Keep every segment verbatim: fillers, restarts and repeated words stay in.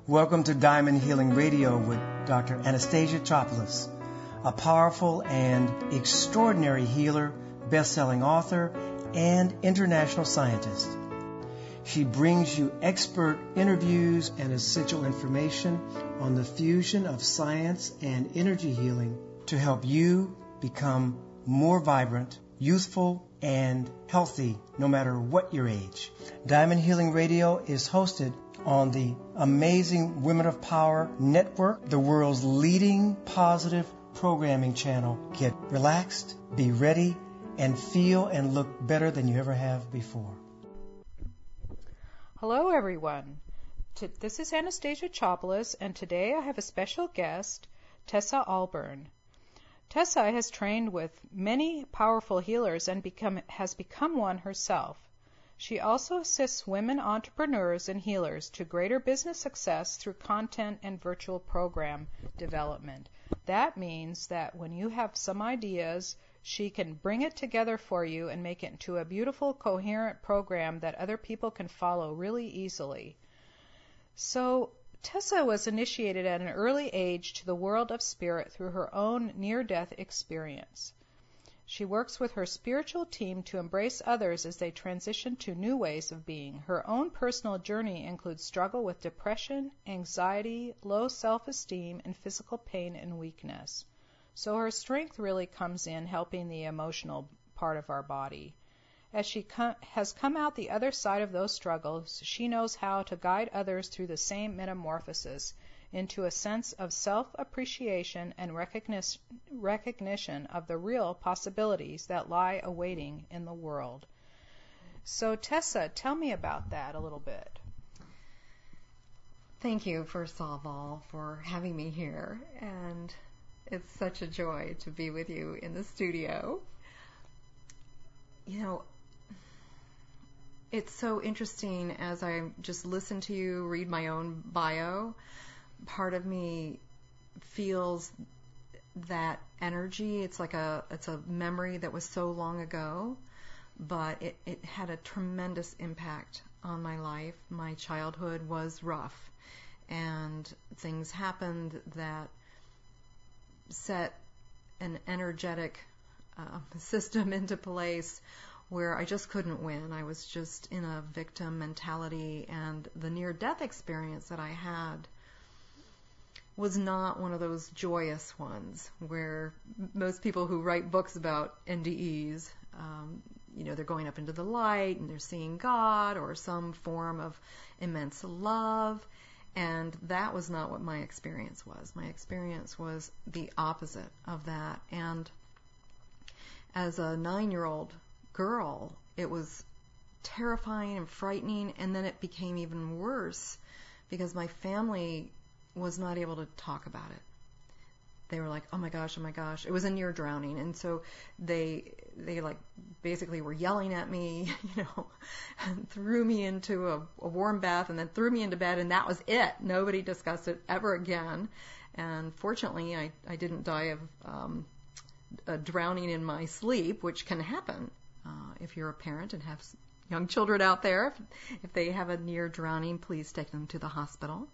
Welcome to Diamond Healing Radio with Doctor Anastasia Chopelas, a powerful and extraordinary healer, best-selling author, and international scientist. She brings you expert interviews and essential information on the fusion of science and energy healing to help you become more vibrant, youthful, and healthy no matter what your age. Diamond Healing Radio is hosted on the amazing Women of Power Network, the world's leading positive programming channel. Get relaxed, be ready, and feel and look better than you ever have before. Hello, everyone. T- this is Anastasia Chopelas, and today I have a special guest, Tessa Alburn. Tessa has trained with many powerful healers and become, has become one herself. She also assists women entrepreneurs and healers to greater business success through content and virtual program development. That means that when you have some ideas, she can bring it together for you and make it into a beautiful, coherent program that other people can follow really easily. So, Tessa was initiated at an early age to the world of spirit through her own near-death experience. She works with her spiritual team to embrace others as they transition to new ways of being. Her own personal journey includes struggle with depression, anxiety, low self-esteem, and physical pain and weakness. So her strength really comes in helping the emotional part of our body. As she com- has come out the other side of those struggles, she knows how to guide others through the same metamorphosis into a sense of self-appreciation and recognition, recognition of the real possibilities that lie awaiting in the world. So, Tessa, tell me about that a little bit. Thank you, first of all, for having me here. And it's such a joy to be with you in the studio. You know, it's so interesting as I just listen to you read my own bio. Part of me feels that energy. It's like a it's a memory that was so long ago, but it, it had a tremendous impact on my life. My childhood was rough, and things happened that set an energetic uh, system into place where I just couldn't win. I was just in a victim mentality, and the near-death experience that I had was not one of those joyous ones where most people who write books about N D Es, um, you know, they're going up into the light and they're seeing God or some form of immense love. And that was not what my experience was. My experience was the opposite of that. And as a nine-year-old girl, it was terrifying and frightening, and then it became even worse because my family was not able to talk about it. They were like, oh my gosh, oh my gosh. It was a near drowning. And so they, they like basically were yelling at me, you know, and threw me into a, a warm bath and then threw me into bed, and that was it. Nobody discussed it ever again. And fortunately, I, I didn't die of um, a drowning in my sleep, which can happen uh, if you're a parent and have young children out there. If, if they have a near drowning, please take them to the hospital.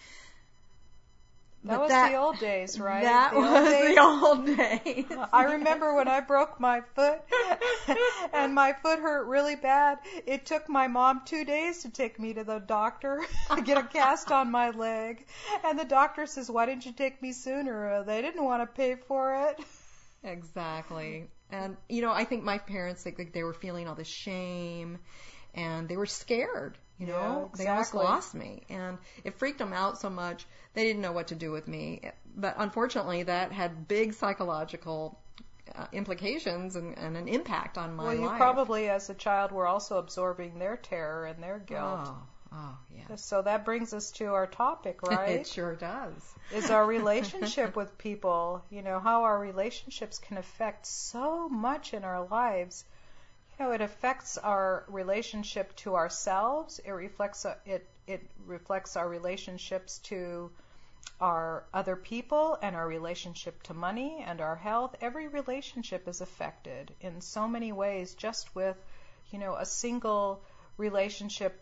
That but was that, the old days, right? That the was days. the old days. I remember when I broke my foot and my foot hurt really bad. It took my mom two days to take me to the doctor to get a cast on my leg. And the doctor says, why didn't you take me sooner? They didn't want to pay for it. Exactly. And, you know, I think my parents, like, like they were feeling all this shame and they were scared. You know, yeah, exactly. They almost lost me, and it freaked them out so much they didn't know what to do with me. But unfortunately, that had big psychological uh, implications and, and an impact on my life. Well, you life. probably, as a child, were also absorbing their terror and their guilt. Oh, oh, yeah. So that brings us to our topic, right? It sure does. Is our relationship with people. You know, how our relationships can affect so much in our lives. You know, it affects our relationship to ourselves. It reflects it. It reflects our relationships to our other people and our relationship to money and our health. Every relationship is affected in so many ways just with, you know, a single relationship that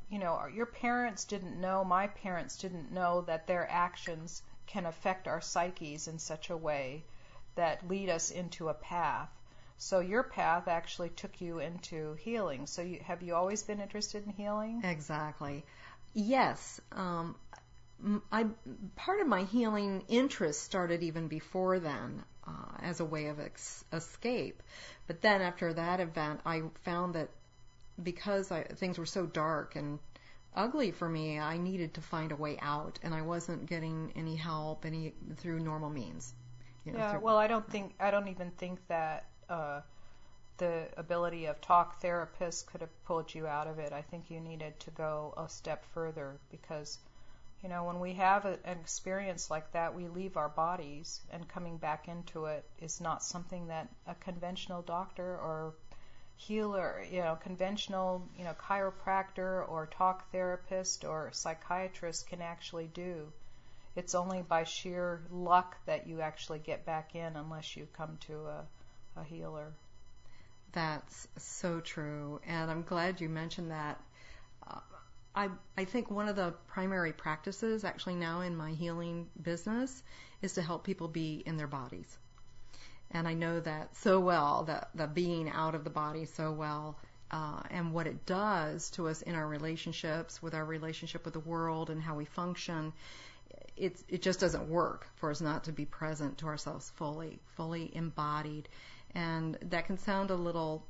you know, your parents didn't know, my parents didn't know that their actions can affect our psyches in such a way that lead us into a path. So your path actually took you into healing. So you, have you always been interested in healing? Exactly. Yes. Um, I part of my healing interest started even before then, uh, as a way of ex- escape. But then after that event, I found that because I, things were so dark and ugly for me, I needed to find a way out, and I wasn't getting any help any through normal means. You know, yeah. through, Well, I don't think I don't even think that uh, the ability of talk therapists could have pulled you out of it. I think you needed to go a step further because, you know, when we have a, an experience like that, we leave our bodies, and coming back into it is not something that a conventional doctor or healer, you know, conventional, you know, chiropractor or talk therapist or psychiatrist can actually do. It's only by sheer luck that you actually get back in unless you come to a, a healer. That's so true, and I'm glad you mentioned that. Uh, I, I think one of the primary practices actually now in my healing business is to help people be in their bodies. And I know that so well, that the being out of the body so well, uh, and what it does to us in our relationships, with our relationship with the world and how we function. It, it just doesn't work for us not to be present to ourselves fully, fully embodied. And that can sound a little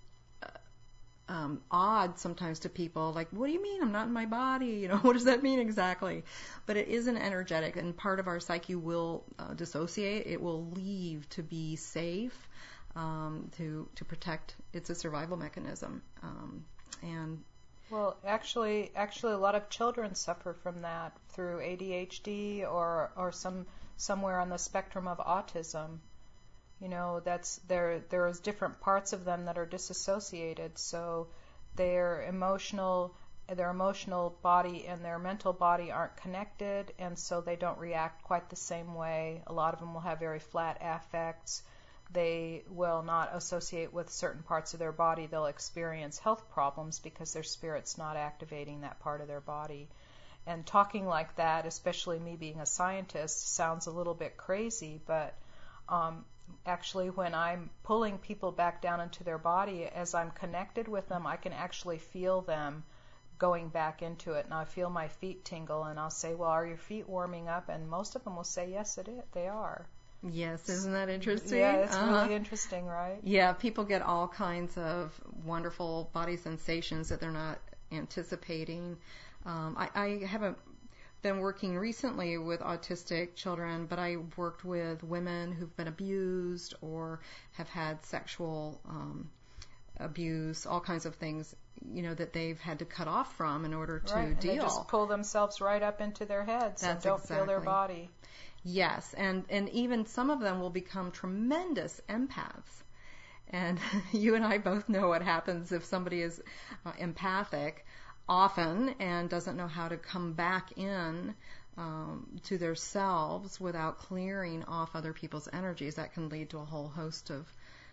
Um, odd sometimes to people, like, what do you mean I'm not in my body? You know, what does that mean exactly? But it is an energetic, and part of our psyche will uh, dissociate. It will leave to be safe, um, to to protect. It's a survival mechanism, um, and well, actually, actually, a lot of children suffer from that through A D H D or or some somewhere on the spectrum of autism. You know, that's there. There's different parts of them that are disassociated. So their emotional, their emotional body and their mental body aren't connected, and so they don't react quite the same way. A lot of them will have very flat affects. They will not associate with certain parts of their body. They'll experience health problems because their spirit's not activating that part of their body. And talking like that, especially me being a scientist, sounds a little bit crazy, but um, actually when I'm pulling people back down into their body, as I'm connected with them, I can actually feel them going back into it. And I feel my feet tingle, and I'll say, well, are your feet warming up? And most of them will say, yes, it is. They are. Yes, isn't that interesting? Yeah, it's uh-huh. really interesting, right? Yeah, people get all kinds of wonderful body sensations that they're not anticipating. Um, I, I haven't been working recently with autistic children, but I worked with women who've been abused or have had sexual um, abuse, all kinds of things, you know, that they've had to cut off from in order to right. and deal. They just pull themselves right up into their heads That's and don't exactly. feel their body. Yes, and, and even some of them will become tremendous empaths. And you and I both know what happens if somebody is uh, empathic often and doesn't know how to come back in um, to their selves without clearing off other people's energies. That can lead to a whole host of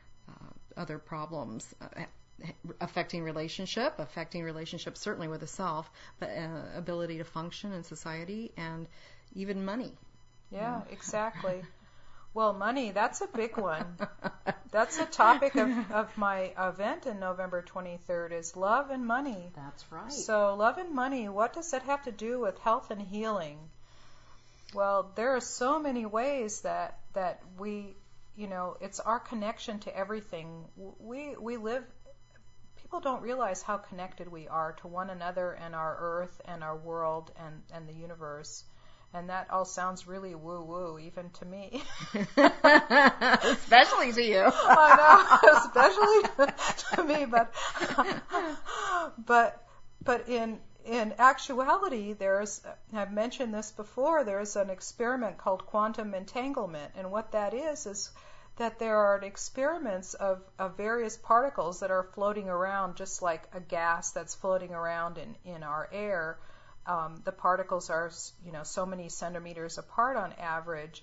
uh, other problems uh, affecting relationship, affecting relationships certainly with the self, but uh, ability to function in society and even money. Yeah, exactly. Well, money, that's a big one. That's a topic of, of my event in November twenty-third is love and money. That's right. So love and money, what does that have to do with health and healing? Well, there are so many ways that, that we, you know, it's our connection to everything. We, we live, people don't realize how connected we are to one another and our earth and our world and, and the universe. And that all sounds really woo-woo, even to me. Especially to you. I know, especially to me. But, but, but in in actuality, there's, I've mentioned this before, there's an experiment called quantum entanglement. And what that is, is that there are experiments of, of various particles that are floating around, just like a gas that's floating around in, in our air. Um, the particles are, you know, so many centimeters apart on average,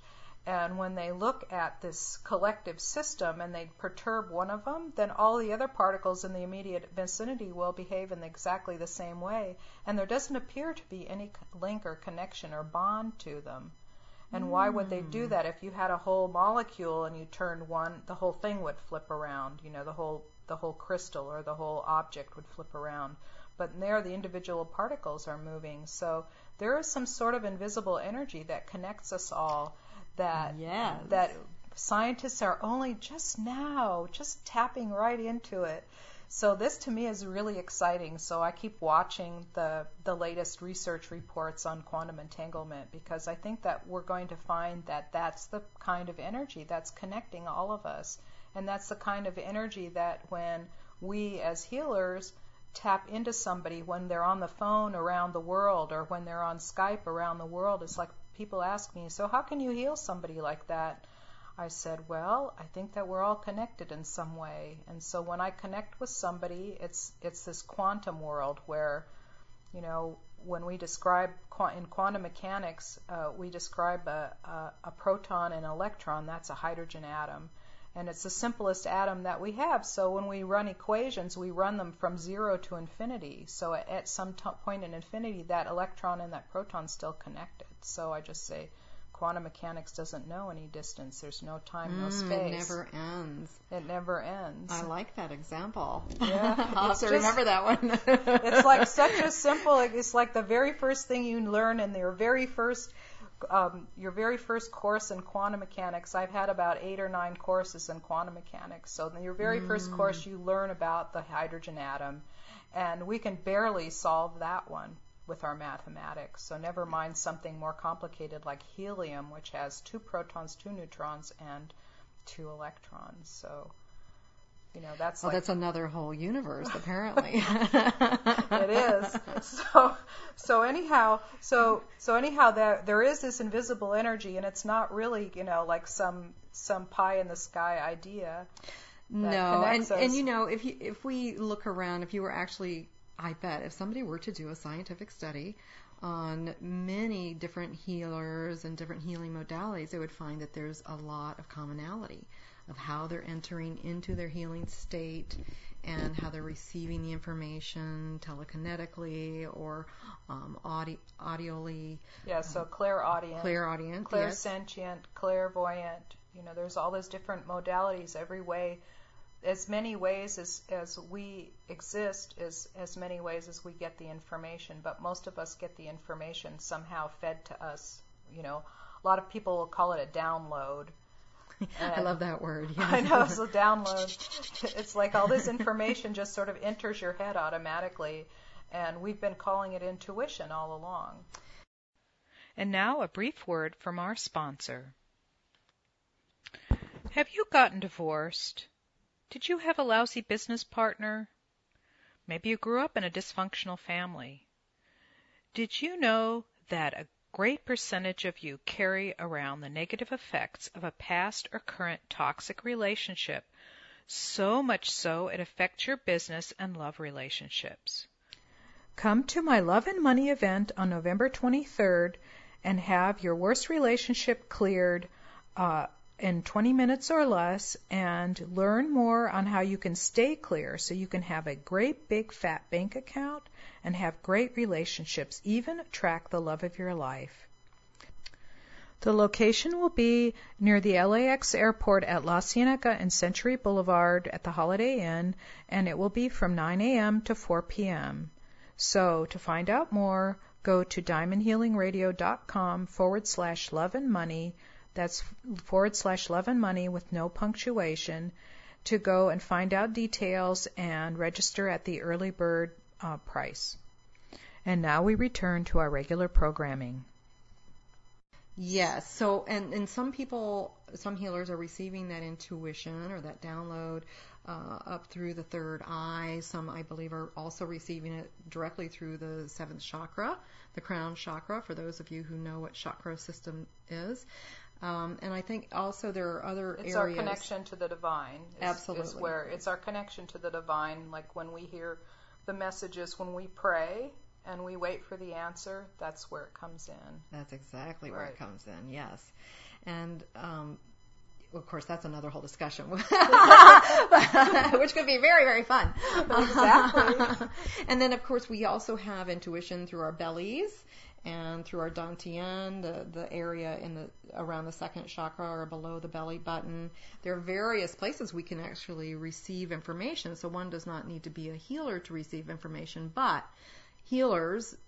And when they look at this collective system and they perturb one of them, then all the other particles in the immediate vicinity will behave in exactly the same way. And there doesn't appear to be any link or connection or bond to them. And mm. why would they do that? If you had a whole molecule and you turned one, the whole thing would flip around. You know, the whole the whole crystal or the whole object would flip around. But there, the individual particles are moving. So there is some sort of invisible energy that connects us all. That yes. that scientists are only just now, just tapping right into it. So this to me is really exciting. So I keep watching the the latest research reports on quantum entanglement, because I think that we're going to find that that's the kind of energy that's connecting all of us. And that's the kind of energy that when we as healers tap into somebody, when they're on the phone around the world or when they're on Skype around the world, it's like people ask me, so how can you heal somebody like that? I said, well, I think that we're all connected in some way. And so when I connect with somebody, it's it's this quantum world where, you know, when we describe in quantum mechanics, uh, we describe a, a, a proton and an electron. That's a hydrogen atom. And it's the simplest atom that we have. So when we run equations, we run them from zero to infinity. So at, at some t- point in infinity, that electron and that proton still connected. So I just say quantum mechanics doesn't know any distance. There's no time, mm, no space. It never ends. It never ends. I like that example. Yeah, I'll have to just remember that one. It's like such a simple, it's like the very first thing you learn in your very first Um, your very first course in quantum mechanics. I've had about eight or nine courses in quantum mechanics. So in your very mm. first course, you learn about the hydrogen atom, and we can barely solve that one with our mathematics. So never mind something more complicated like helium, which has two protons, two neutrons, and two electrons. So, you know, that's well, like... that's another whole universe, apparently. It is. So, so anyhow, so so anyhow, there there is this invisible energy, and it's not really, you know, like some some pie in the sky idea. No, and and you know, if you if we look around, if you were actually, I bet, if somebody were to do a scientific study on many different healers and different healing modalities, they would find that there's a lot of commonality of how they're entering into their healing state and how they're receiving the information telekinetically or um, audi- audioly. Yeah, so clairaudient, clairaudient, clairsentient, yes. clairvoyant. You know, there's all those different modalities. Every way, as many ways as, as we exist, is as many ways as we get the information. But most of us get the information somehow fed to us. You know, a lot of people will call it a download. And I love that word. Yes. I know, it's a download. It's like all this information just sort of enters your head automatically, and we've been calling it intuition all along. And now a brief word from our sponsor. Have you gotten divorced? Did you have a lousy business partner? Maybe you grew up in a dysfunctional family. Did you know that a great percentage of you carry around the negative effects of a past or current toxic relationship, so much so it affects your business and love relationships? Come to my Love and Money event on November twenty-third and have your worst relationship cleared uh, in twenty minutes or less, and learn more on how you can stay clear so you can have a great big fat bank account and have great relationships, even attract the love of your life. The location will be near the L A X airport at La Cienega and Century Boulevard at the Holiday Inn, and it will be from nine a.m. to four p.m. So to find out more, go to diamondhealingradio.com forward slash love and money. That's forward slash love and money with no punctuation, to go and find out details and register at the early bird uh, price. And now we return to our regular programming. Yes. So, and, and some people, some healers are receiving that intuition or that download uh, up through the third eye. Some, I believe, are also receiving it directly through the seventh chakra, the crown chakra, for those of you who know what chakra system is. Um, and I think also there are other it's areas. It's our connection to the divine. Is, Absolutely. Is where it's our connection to the divine, like when we hear the messages, when we pray, and we wait for the answer, that's where it comes in. That's exactly where Right. it comes in, yes. And, um, of course, that's another whole discussion, which could be very, very fun. Exactly. And then, of course, we also have intuition through our bellies and through our dantian, the, the area in the around the second chakra or below the belly button. There are various places we can actually receive information. So one does not need to be a healer to receive information, but healers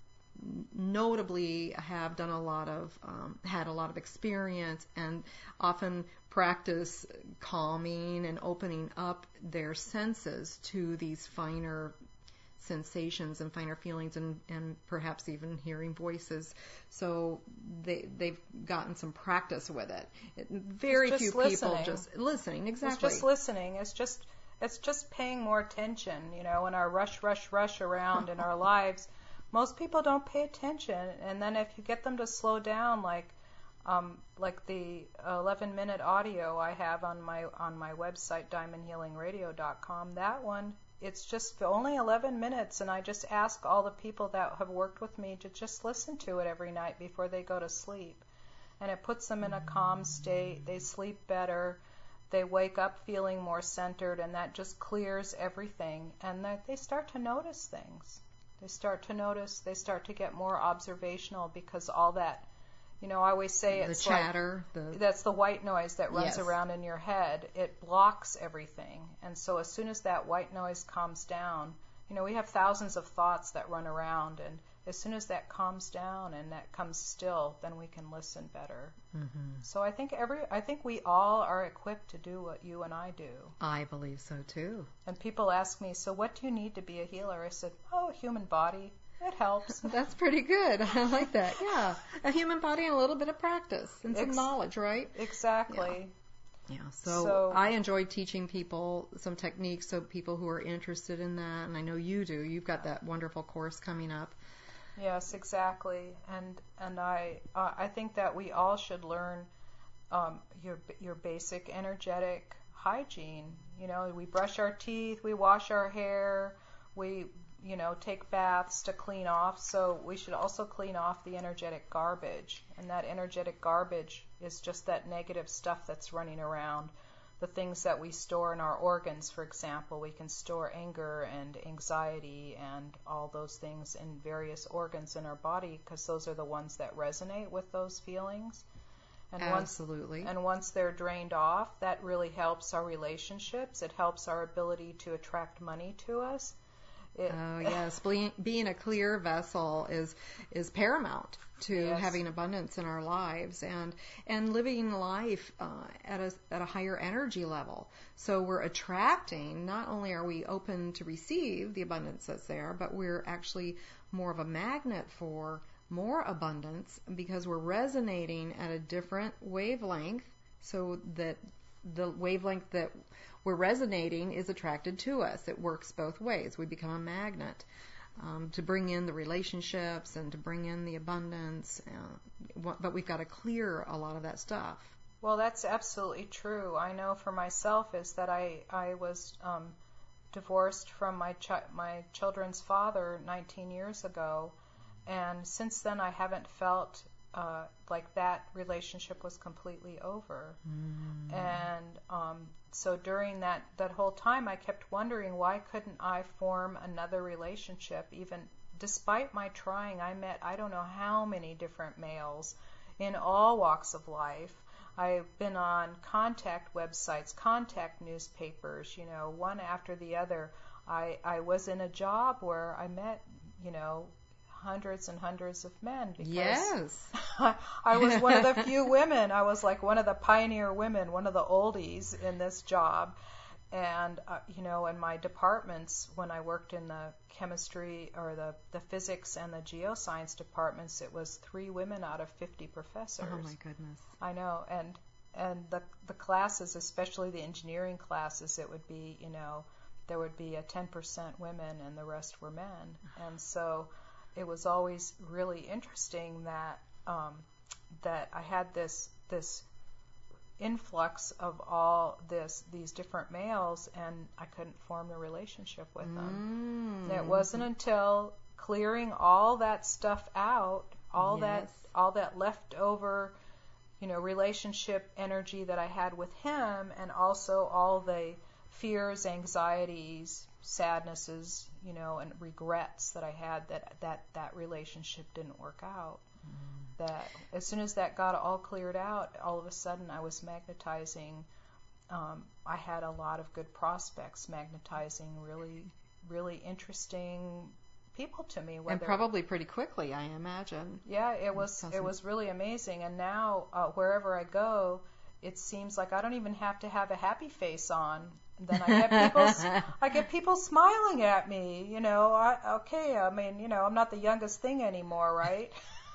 notably have done a lot of, um, had a lot of experience and often practice calming and opening up their senses to these finer sensations and finer feelings and, and perhaps even hearing voices. So they, they've gotten some practice with it. it very It's few just people listening. just listening. Exactly. It's just listening. It's just it's just paying more attention. You know, in our rush, rush, rush around in our lives, most people don't pay attention. And then if you get them to slow down, like um, like the eleven minute audio I have on my on my website diamond healing radio dot com, that one, it's just only eleven minutes, and I just ask all the people that have worked with me to just listen to it every night before they go to sleep. And it puts them in a calm state. They sleep better. They wake up feeling more centered, and that just clears everything. And they start to notice things. They start to notice, they start to get more observational because all that, you know, I always say the it's chatter, like, the... that's the white noise that runs Yes. around in your head. It blocks everything. And so as soon as that white noise calms down, you know, we have thousands of thoughts that run around, and as soon as that calms down and that comes still, then we can listen better. Mm-hmm. So I think every, I think we all are equipped to do what you and I do. I believe so too. And people ask me, so what do you need to be a healer? I said, oh, human body. It helps. That's pretty good. I like that. Yeah. A human body and a little bit of practice and some Ex- knowledge, right? Exactly. Yeah. So, So- I enjoy teaching people some techniques, so people who are interested in that, and I know you do. You've got that wonderful course coming up. Yes, exactly. And and I uh, I think that we all should learn um, your your basic energetic hygiene. You know, we brush our teeth, we wash our hair, we you know take baths to clean off. So we should also clean off the energetic garbage. And that energetic garbage is just that negative stuff that's running around. The things that we store in our organs, for example, we can store anger and anxiety and all those things in various organs in our body because those are the ones that resonate with those feelings. And Absolutely. Once, and once they're drained off, that really helps our relationships. It helps our ability to attract money to us. It, Oh yes, being, being a clear vessel is is paramount to Yes. having abundance in our lives and and living life uh, at a at a higher energy level. So we're attracting. Not only are we open to receive the abundance that's there, but we're actually more of a magnet for more abundance because we're resonating at a different wavelength, so that the wavelength that we're resonating is attracted to us. It works both ways. We become a magnet um, to bring in the relationships and to bring in the abundance. Uh, but we've got to clear a lot of that stuff. Well, that's absolutely true. I know for myself is that I I was um, divorced from my chi- my children's father nineteen years ago, and since then I haven't felt uh, like that relationship was completely over. Mm. And um, so during that, that whole time I kept wondering why couldn't I form another relationship. Even despite my trying, I met I don't know how many different males in all walks of life. I've been on contact websites, contact newspapers, you know, one after the other. I, I was in a job where I met, you know, hundreds and hundreds of men because Yes. I, I was one of the few women. I was like one of the pioneer women, one of the oldies in this job. And, uh, you know, in my departments, when I worked in the chemistry or the, the physics and the geoscience departments, it was three women out of fifty professors. Oh my goodness. I know. And and the the classes, especially the engineering classes, it would be, you know, there would be a ten percent women and the rest were men. And so it was always really interesting that um, that I had this this influx of all this these different males, and I couldn't form a relationship with them. Mm. It wasn't until clearing all that stuff out, all Yes. that all that leftover, you know, relationship energy that I had with him, and also all the fears, anxieties, sadnesses, you know, and regrets that I had that that, that relationship didn't work out. Mm. That as soon as that got all cleared out, all of a sudden I was magnetizing. Um, I had a lot of good prospects, magnetizing really, really interesting people to me. And probably pretty quickly, I imagine. Yeah, it was it was really amazing. And now uh, wherever I go, it seems like I don't even have to have a happy face on. Then I get people I get people smiling at me. You know, I, okay, I mean, you know, I'm not the youngest thing anymore, right?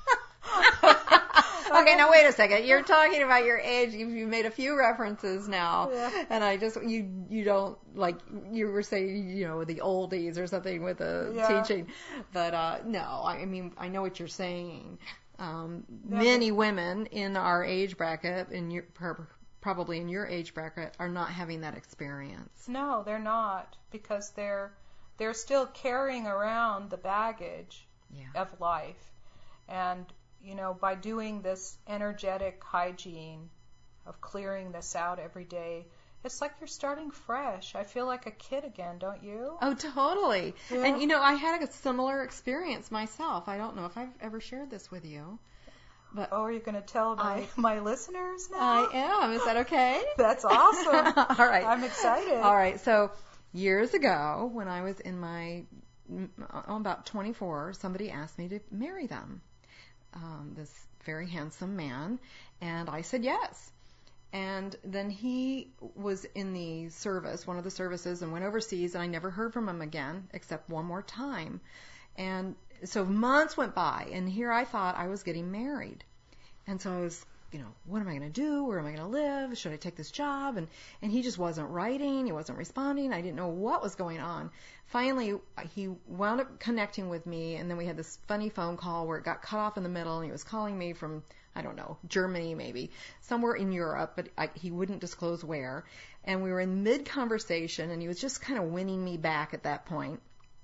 Okay, now wait a second. You're talking about your age. You've, you've made a few references now, yeah. and I just you you don't like you were saying you know the oldies or something with the yeah. teaching, but uh, no, I mean I know what you're saying. Um, yeah, many but, women in our age bracket, in your probably in your age bracket, are not having that experience. No, they're not, because they're they're still carrying around the baggage yeah. of life, and you know, by doing this energetic hygiene of clearing this out every day, it's like you're starting fresh. I feel like a kid again, don't you? Oh, totally. Yeah. And, you know, I had a similar experience myself. I don't know if I've ever shared this with you. But oh, are you going to tell my, I, my listeners now? I am. Is that okay? That's awesome. All right. I'm excited. All right. So years ago, when I was in my, oh, about twenty-four, somebody asked me to marry them. Um, this very handsome man, and I said yes. And then he was in the service, one of the services, and went overseas, and I never heard from him again, except one more time. And so months went by, and here I thought I was getting married. And so I was, you know, what am I going to do? Where am I going to live? Should I take this job? And, and he just wasn't writing. He wasn't responding. I didn't know what was going on. Finally, he wound up connecting with me, and then we had this funny phone call where it got cut off in the middle, and he was calling me from, I don't know, Germany maybe, somewhere in Europe, but I, he wouldn't disclose where. And we were in mid-conversation, and he was just kind of winning me back at that point.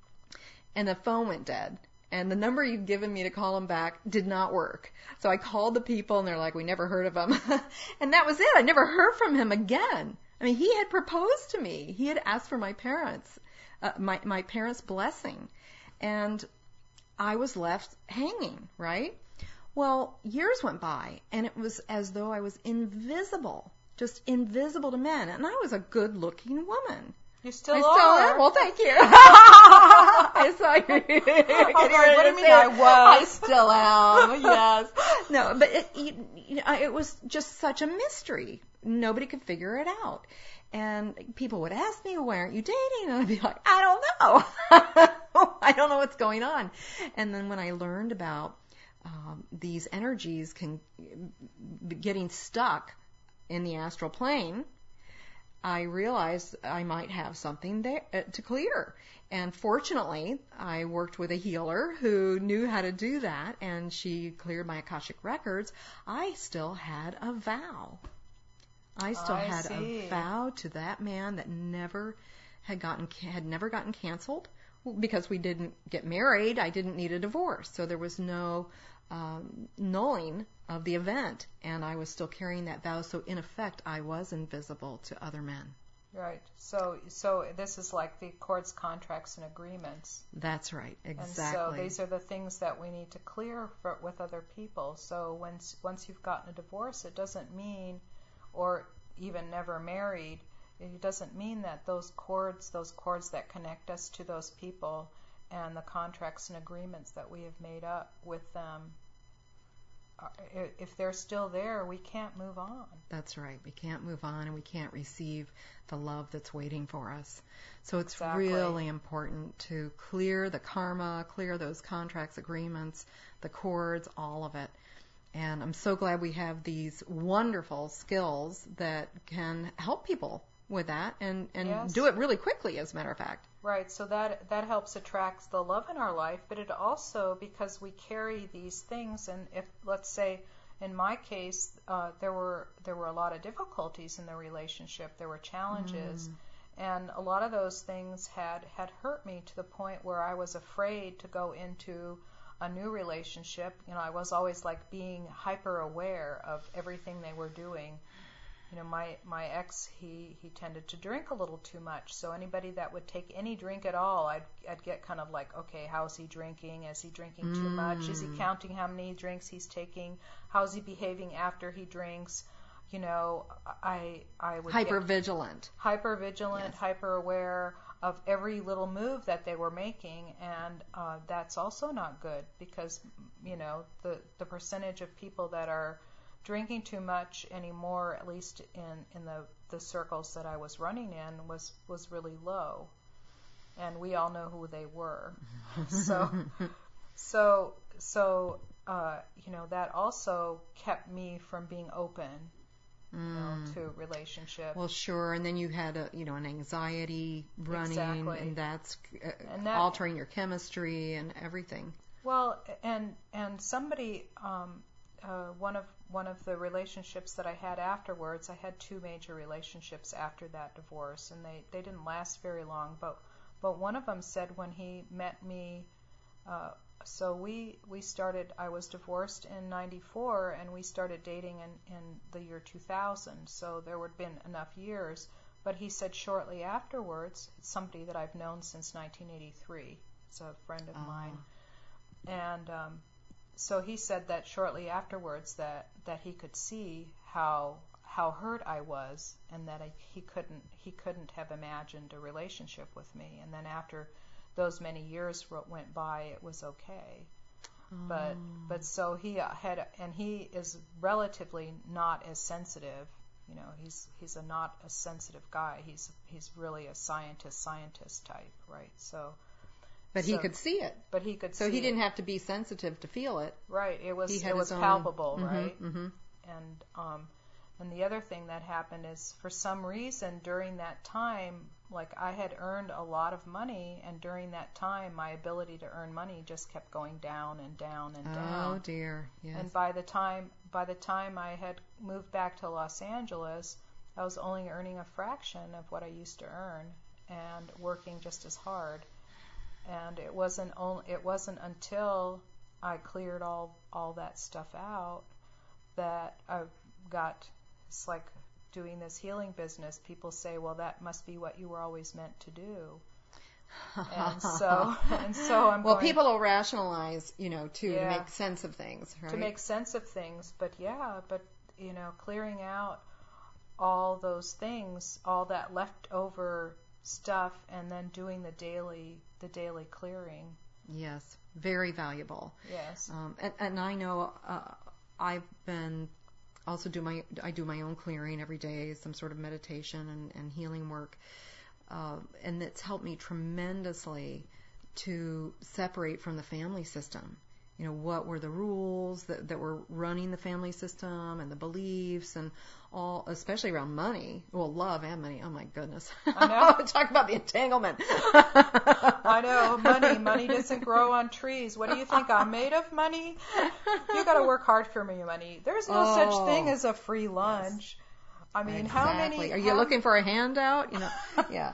And the phone went dead. And the number you'd given me to call him back did not work. So I called the people, and they're like, we never heard of him. And that was it. I never heard from him again. I mean, he had proposed to me. He had asked for my parents, uh, my, my parents' blessing. And I was left hanging, right? Well, years went by, and it was as though I was invisible, just invisible to men. And I was a good-looking woman. You still I are. still am. Well, thank you. I saw you. I was like, what do you mean I was? I still am, yes. No, but it, you, you know, it was just such a mystery. Nobody could figure it out. And people would ask me, why aren't you dating? And I'd be like, I don't know. I don't know what's going on. And then when I learned about um, these energies can getting stuck in the astral plane, I realized I might have something there to clear. And fortunately, I worked with a healer who knew how to do that, and she cleared my Akashic records. I still had a vow. I still I had see. a vow to that man that never had gotten had never gotten canceled because we didn't get married. I didn't need a divorce, so there was no um, nulling of the event, and I was still carrying that vow. So in effect, I was invisible to other men. Right. So, so this is like the accords, contracts, and agreements. That's right. Exactly. And so these are the things that we need to clear for, with other people. So once once you've gotten a divorce, it doesn't mean, or even never married, it doesn't mean that those cords, those cords that connect us to those people, and the contracts and agreements that we have made up with them, if they're still there, we can't move on. That's right. We can't move on, and we can't receive the love that's waiting for us. So it's Exactly. really important to clear the karma, clear those contracts, agreements, the cords, all of it. And I'm so glad we have these wonderful skills that can help people with that and, and Yes. do it really quickly, as a matter of fact. Right, so that that helps attract the love in our life, but it also, because we carry these things, and if, let's say, in my case, uh, there were there were a lot of difficulties in the relationship, there were challenges, And a lot of those things had, had hurt me to the point where I was afraid to go into a new relationship. You know, I was always like being hyper aware of everything they were doing. You know, my, my ex, he, he tended to drink a little too much. So anybody that would take any drink at all, I'd, I'd get kind of like, okay, how's he drinking? Is he drinking too much? Is he counting how many drinks he's taking? How's he behaving after he drinks? You know, I I would hyper vigilant, hyper vigilant, yes. hyper aware of every little move that they were making, and uh, that's also not good because you know the the percentage of people that are drinking too much anymore, at least in in the the circles that I was running in, was was really low, and we all know who they were. so so so uh, you know that also kept me from being open. You know, Mm. to relationship. Well, sure. And then you had a, you know, an anxiety running, Exactly. and that's uh, And that- altering your chemistry and everything. Well, and and somebody, um, uh, one of one of the relationships that I had afterwards, I had two major relationships after that divorce, and they, they didn't last very long. But but one of them said when he met me. Uh, So we, we started, I was divorced in ninety-four, and we started dating in, in the year two thousand, so there would have been enough years. But he said shortly afterwards, it's somebody that I've known since nineteen eighty-three, it's a friend of Oh. mine, and um, so he said that shortly afterwards that, that he could see how how hurt I was, and that I, he couldn't he couldn't have imagined a relationship with me, and then after those many years went by, it was okay. Oh. But but so he had, and he is relatively not as sensitive. You know, he's he's a not a sensitive guy. He's he's really a scientist scientist type, right? So. But so, he could see it. But he could. So see he didn't it. have to be sensitive to feel it. Right. It was He had it was his own- palpable, Mhm, right? mhm. And um, and the other thing that happened is, for some reason during that time, like I had earned a lot of money, and during that time my ability to earn money just kept going down and down and down. Oh dear. Yes. And by the time by the time I had moved back to Los Angeles, I was only earning a fraction of what I used to earn, and working just as hard. And it wasn't only, it wasn't until I cleared all all that stuff out that I got, it's like doing this healing business. People say, well, that must be what you were always meant to do. And so, and so I'm well, going, people will rationalize, you know, too, Yeah. to make sense of things, right? to make sense of things. But yeah, but you know, clearing out all those things, all that leftover stuff, and then doing the daily, the daily clearing. Yes, very valuable. Yes. Um, and, and I know uh, I've been also do my I do my own clearing every day, some sort of meditation and, and healing work, uh, and it's helped me tremendously to separate from the family system. You know, what were the rules that, that were running the family system, and the beliefs, and all, especially around money. Well, love and money. Oh my goodness. I know. Talk about the entanglement. I know, money. Money doesn't grow on trees. What do you think? I'm made of money? You got to work hard for me, money. There's no Oh. such thing as a free lunch. I mean, Exactly. how many? Are you how, looking for a handout? You know, yeah.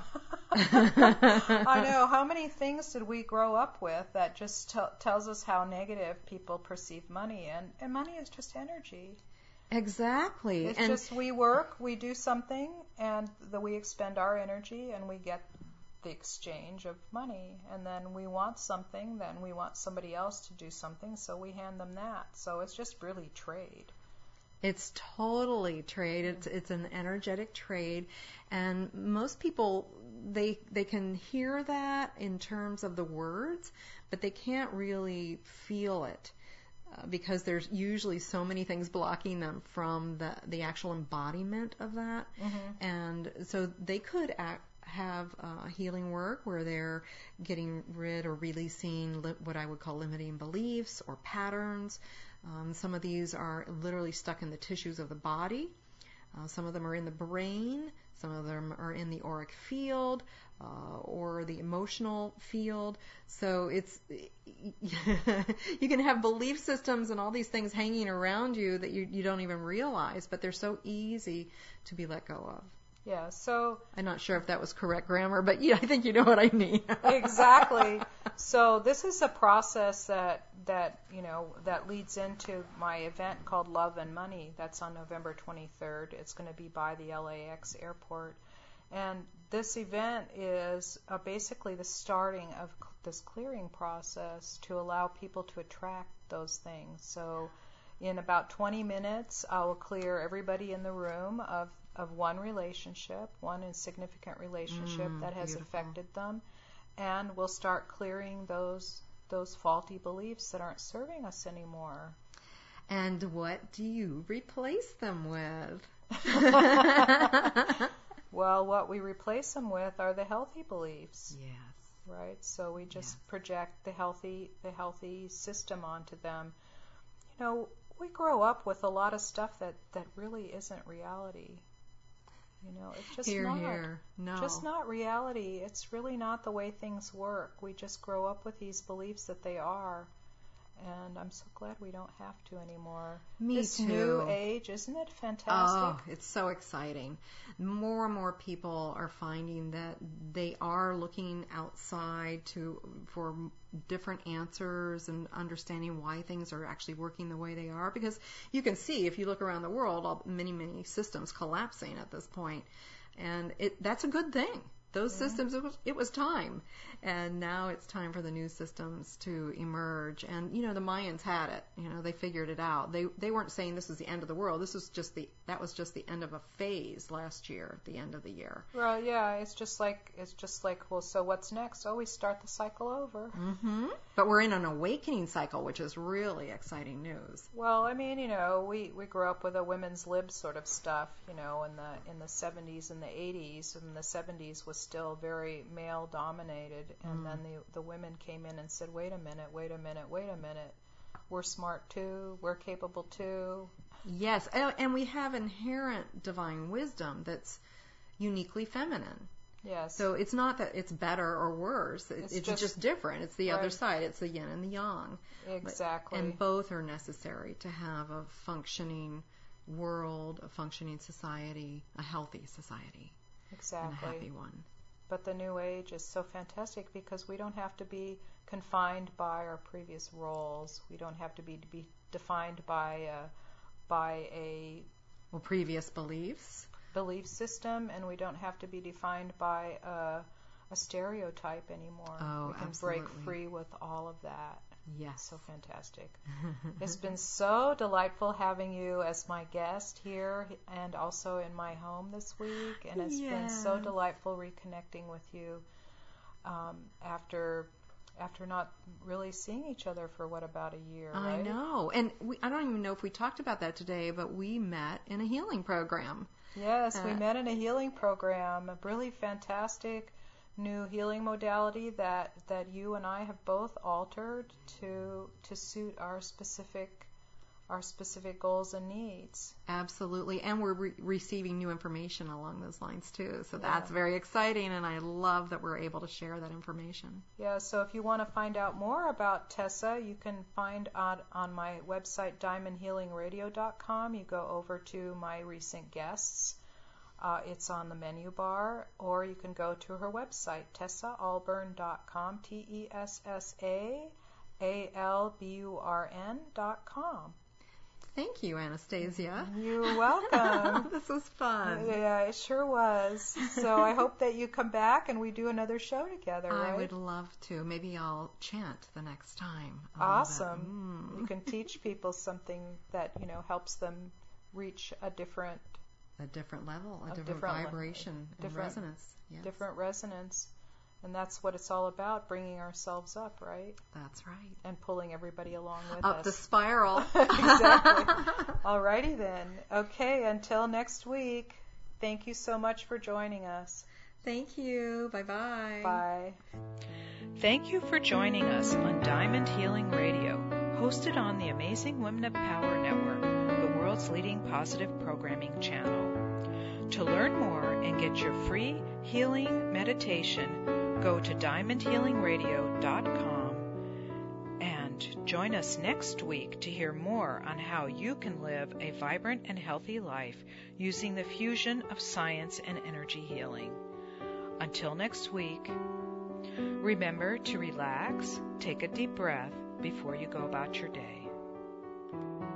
I know. How many things did we grow up with that just t- tells us how negative people perceive money? And, and money is just energy. Exactly. It's and just we work, we do something, and the, we expend our energy, and we get the exchange of money. And then we want something, then we want somebody else to do something, so we hand them that. So it's just really trade. It's totally trade. It's it's an energetic trade, and most people they they can hear that in terms of the words, but they can't really feel it uh, because there's usually so many things blocking them from the the actual embodiment of that, Mm-hmm. and so they could act, have uh, healing work where they're getting rid or releasing li- what I would call limiting beliefs or patterns. Um, some of these are literally stuck in the tissues of the body. Uh, some of them are in the brain. Some of them are in the auric field uh, or the emotional field. So it's you can have belief systems and all these things hanging around you that you, you don't even realize, but they're so easy to be let go of. Yeah, so I'm not sure if that was correct grammar, but yeah, I think you know what I mean. Exactly. So this is a process that that you know that leads into my event called Love and Money. That's on November twenty-third. It's going to be by the L A X airport, and this event is uh, basically the starting of c- this clearing process to allow people to attract those things. So in about twenty minutes, I will clear everybody in the room of of one relationship, one insignificant relationship Mm, that has beautiful. affected them, and we'll start clearing those those faulty beliefs that aren't serving us anymore. And what do you replace them with? Well, what we replace them with are the healthy beliefs, Yes. right? So we just Yes. project the healthy the healthy system onto them. You know, we grow up with a lot of stuff that that really isn't reality. You know, it's just Here, not. here. No. Just not reality. It's really not the way things work. We just grow up with these beliefs that they are. And I'm so glad we don't have to anymore. Me this too. new age, isn't it Oh, fantastic? it's so exciting. More and more people are finding that they are looking outside to for different answers and understanding why things are actually working the way they are. Because you can see, if you look around the world, all, many, many systems collapsing at this point. And it that's a good thing. Those Yeah. systems, it was, it was time. And now it's time for the new systems to emerge. And, you know, the Mayans had it. You know, they figured it out. They they weren't saying this was the end of the world. This was just the, that was just the end of a phase last year, at the end of the year. Well, yeah, it's just like, it's just like, well, so what's next? Oh, we start the cycle over. hmm But we're in an awakening cycle, which is really exciting news. Well, I mean, you know, we, we grew up with a women's lib sort of stuff, you know, in the in the seventies and the eighties, and the seventies was still very male dominated, and Mm. then the the women came in and said, wait a minute, wait a minute, wait a minute, we're smart too, we're capable too. Yes, and and we have inherent divine wisdom that's uniquely feminine. Yes. So it's not that it's better or worse. It- It's It's, just- just, different. It's the other right. side. It's the yin and the yang. But- Exactly. And both are necessary to have a functioning world, a functioning society, a healthy society, and a Exactly. happy one. But the new age is so fantastic because we don't have to be confined by our previous roles. We don't have to be, to be defined by uh, by a Well, previous beliefs. belief system, and we don't have to be defined by a, a stereotype anymore. Oh, we can absolutely. break free with all of that. Yes. So fantastic. It's been so delightful having you as my guest here and also in my home this week, and it's been so Yes. delightful reconnecting with you um, after after not really seeing each other for what, about a year, I right? know. And we, I don't even know if we talked about that today, but we met in a healing program. Yes, we Uh, met in a healing program, a really fantastic new healing modality that, that you and I have both altered to to suit our specific our specific goals and needs. Absolutely. And we're re- receiving new information along those lines too. So Yeah. that's very exciting, and I love that we're able to share that information. Yeah, so if you want to find out more about Tessa, you can find on, on my website, diamond healing radio dot com. You go over to my recent guests. Uh, it's on the menu bar, or you can go to her website, tessa alburn dot com, T E S S A A L B U R N dot com. Thank you, Anastasia. You're welcome. This was fun. Yeah, it sure was. So I hope that you come back and we do another show together, right? I would love to. Maybe I'll chant the next time. a little Awesome. bit. Mm. You can teach people something that, you know, helps them reach a different A different level, a A different, different le- vibration and different- resonance. Yes, different resonance. And that's what it's all about, bringing ourselves up, right? that's right. And pulling everybody along with Up us. the spiral. Exactly. Alrighty then. Okay, until next week. Thank you so much for joining us. Thank you. Bye-bye. Bye. Thank you for joining us on Diamond Healing Radio, hosted on the Amazing Women of Power Network, the world's leading positive programming channel. To learn more and get your free healing meditation, go to diamond healing radio dot com and join Join us next week to hear more on how you can live a vibrant and healthy life using the fusion of science and energy healing. Until next week, remember to relax, take a deep breath before you go about your day.